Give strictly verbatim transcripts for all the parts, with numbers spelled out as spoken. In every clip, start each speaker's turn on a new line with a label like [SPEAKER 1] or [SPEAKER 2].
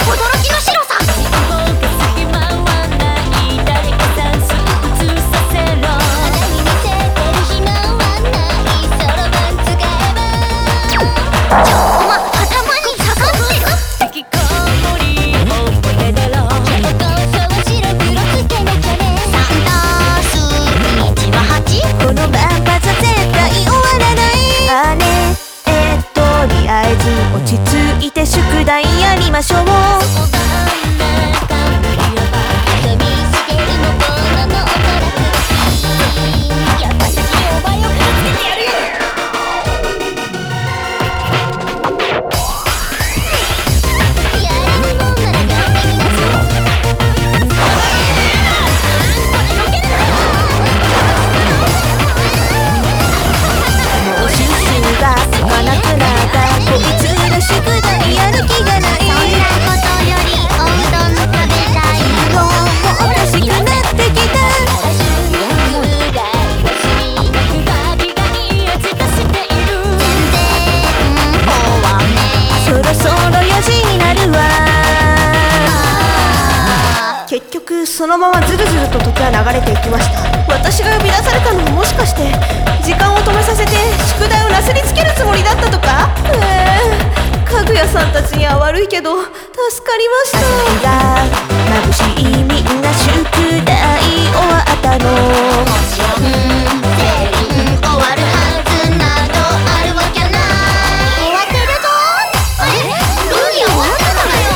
[SPEAKER 1] 驚きの白さ。
[SPEAKER 2] 落ち着いて宿題やりましょう。結局そのままずるずると時は流れていきました。私が呼び出されたのももしかして時間を止めさせて宿題をなすりつけるつもりだったとか。えー、かぐやさんたちには悪いけど助かりました。眩しいみんな宿題終わったの。もちろん全員終わるはずなどあるわけない。終わってるぞ。あれルーニー終わったのかよ。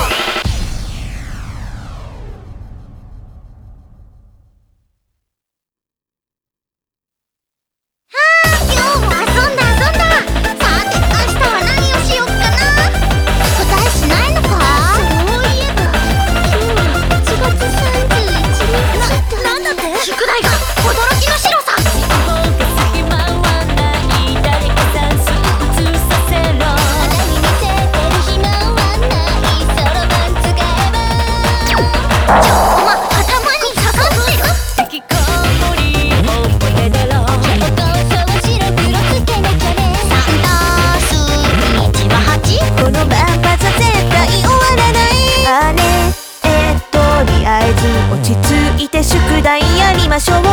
[SPEAKER 2] 落ち着いて宿題やりましょう。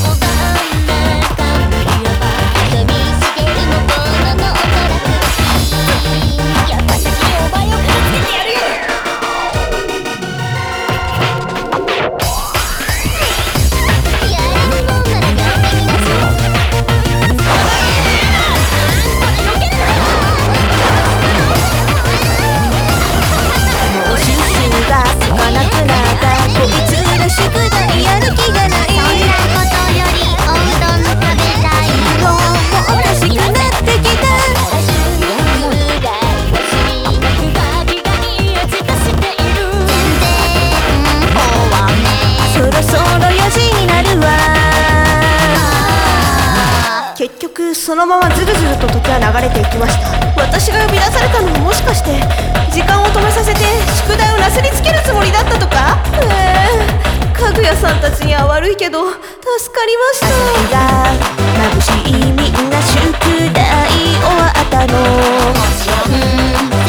[SPEAKER 2] 結局そのままずるずると時は流れていきました。私が呼び出されたのももしかして時間を止めさせて宿題をなすりつけるつもりだったとか。えー、かぐやさんたちには悪いけど助かりました。眩しいみんな宿題終わったの。もちろん